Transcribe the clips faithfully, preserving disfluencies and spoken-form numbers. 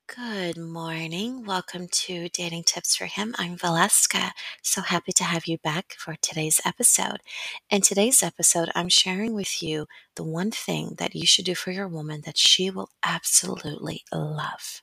Good morning. Welcome to Dating Tips for Him. I'm Valeska. So happy to have you back for today's episode. In today's episode, I'm sharing with you the one thing that you should do for your woman that she will absolutely love.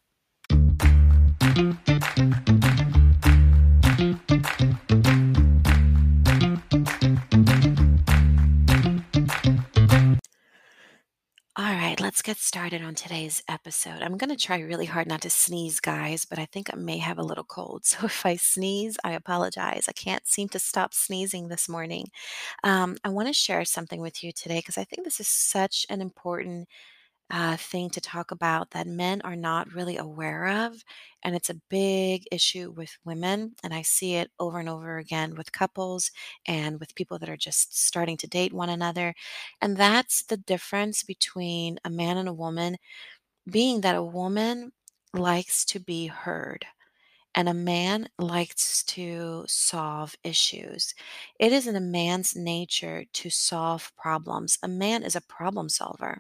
All right, let's get started on today's episode. I'm going to try really hard not to sneeze, guys, but I think I may have a little cold. So if I sneeze, I apologize. I can't seem to stop sneezing this morning. Um, I want to share something with you today because I think this is such an important uh, thing to talk about that men are not really aware of. And it's a big issue with women. And I see it over and over again with couples and with people that are just starting to date one another. And that's the difference between a man and a woman, being that a woman likes to be heard. And a man likes to solve issues. It is in a man's nature to solve problems. A man is a problem solver.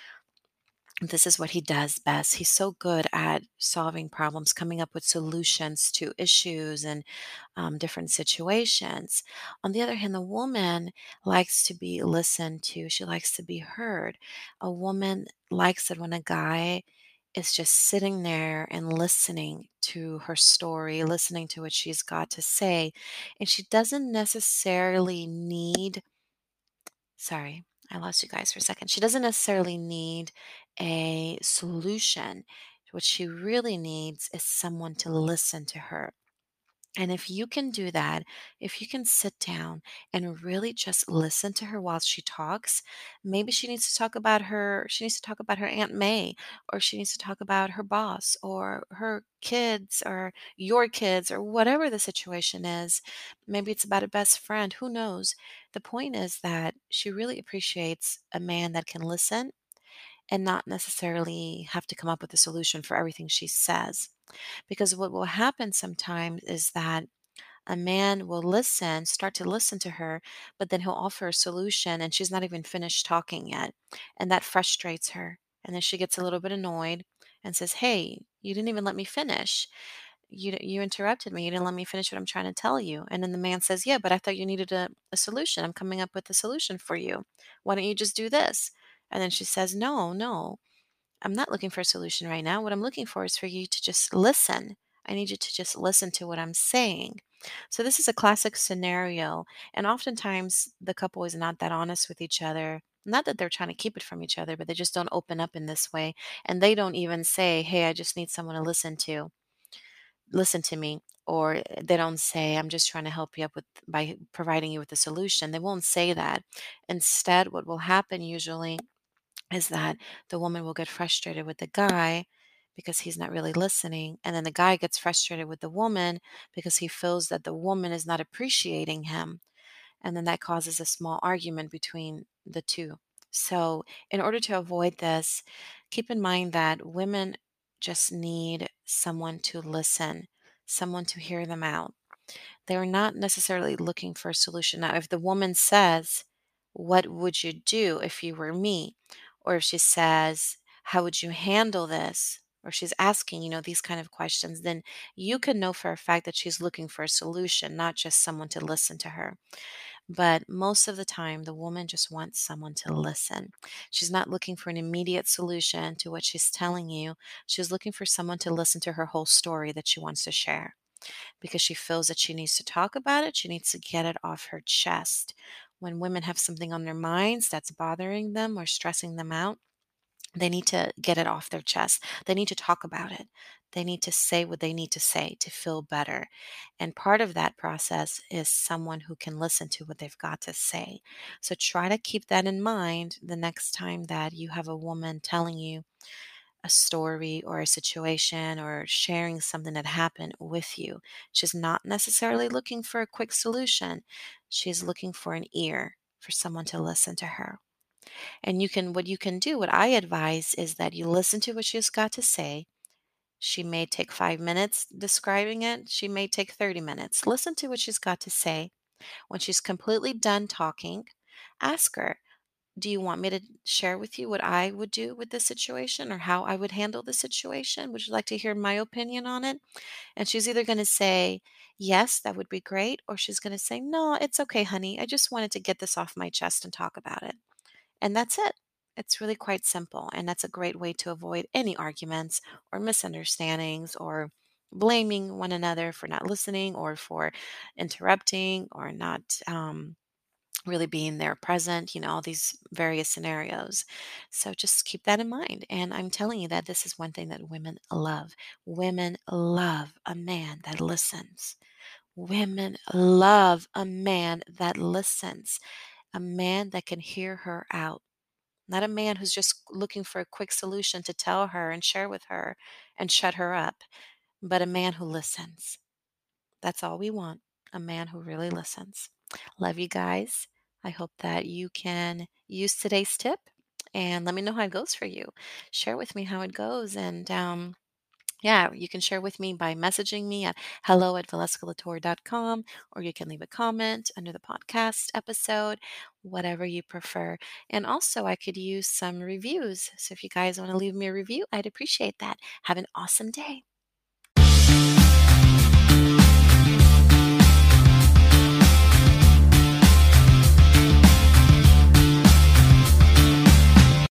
This is what he does best. He's so good at solving problems, coming up with solutions to issues and um, different situations. On the other hand, the woman likes to be listened to, she likes to be heard. A woman likes it when a guy is just sitting there and listening to her story, listening to what she's got to say. And she doesn't necessarily need Sorry, I lost you guys for a second. She doesn't necessarily need a solution. What she really needs is someone to listen to her. And if you can do that, if you can sit down and really just listen to her while she talks, maybe she needs to talk about her, she needs to talk about her Aunt May, or she needs to talk about her boss, or her kids, or your kids, or whatever the situation is. Maybe it's about a best friend, who knows? The point is that she really appreciates a man that can listen and not necessarily have to come up with a solution for everything she says. Because what will happen sometimes is that a man will listen, start to listen to her, but then he'll offer a solution and she's not even finished talking yet. And that frustrates her. And then she gets a little bit annoyed and says, "Hey, you didn't even let me finish. You, d- you interrupted me. You didn't let me finish what I'm trying to tell you." And then the man says, "Yeah, but I thought you needed a, a solution. I'm coming up with a solution for you. Why don't you just do this?" And then she says, "No, no. I'm not looking for a solution right now. What I'm looking for is for you to just listen. I need you to just listen to what I'm saying." So, this is a classic scenario. And oftentimes, the couple is not that honest with each other. Not that they're trying to keep it from each other, but they just don't open up in this way. And they don't even say, "Hey, I just need someone to listen to. Listen to me." Or they don't say, "I'm just trying to help you up with by providing you with a solution." They won't say that. Instead, what will happen usually is that the woman will get frustrated with the guy because he's not really listening. And then the guy gets frustrated with the woman because he feels that the woman is not appreciating him. And then that causes a small argument between the two. So, in order to avoid this, keep in mind that women just need someone to listen, someone to hear them out. They're not necessarily looking for a solution. Now, if the woman says, "What would you do if you were me?" Or if she says, "How would you handle this?" Or she's asking, you know, these kind of questions, then you can know for a fact that she's looking for a solution, not just someone to listen to her. But most of the time, the woman just wants someone to listen. She's not looking for an immediate solution to what she's telling you. She's looking for someone to listen to her whole story that she wants to share because she feels that she needs to talk about it. She needs to get it off her chest. When women have something on their minds that's bothering them or stressing them out, they need to get it off their chest. They need to talk about it. They need to say what they need to say to feel better. And part of that process is someone who can listen to what they've got to say. So try to keep that in mind the next time that you have a woman telling you a story or a situation or sharing something that happened with you. She's not necessarily looking for a quick solution. She's looking for an ear, for someone to listen to her. And you can what you can do, what I advise is that you listen to what she's got to say. She may take five minutes describing it. She may take thirty minutes. Listen to what she's got to say. When she's completely done talking, ask her, Do you want me to share with you what I would do with this situation or how I would handle the situation? Would you like to hear my opinion on it?" And she's either going to say, "Yes, that would be great," or she's going to say, "No, it's okay, honey. I just wanted to get this off my chest and talk about it." And that's it. It's really quite simple. And that's a great way to avoid any arguments or misunderstandings or blaming one another for not listening or for interrupting or not um, really being there present, you know, all these various scenarios. So just keep that in mind. And I'm telling you that this is one thing that women love. Women love a man that listens. Women love a man that listens, a man that can hear her out, not a man who's just looking for a quick solution to tell her and share with her and shut her up, but a man who listens. That's all we want, a man who really listens. Love you guys. I hope that you can use today's tip and let me know how it goes for you. Share with me how it goes. And um, yeah, you can share with me by messaging me at hello at valescalator dot com, or you can leave a comment under the podcast episode, whatever you prefer. And also, I could use some reviews. So if you guys want to leave me a review, I'd appreciate that. Have an awesome day.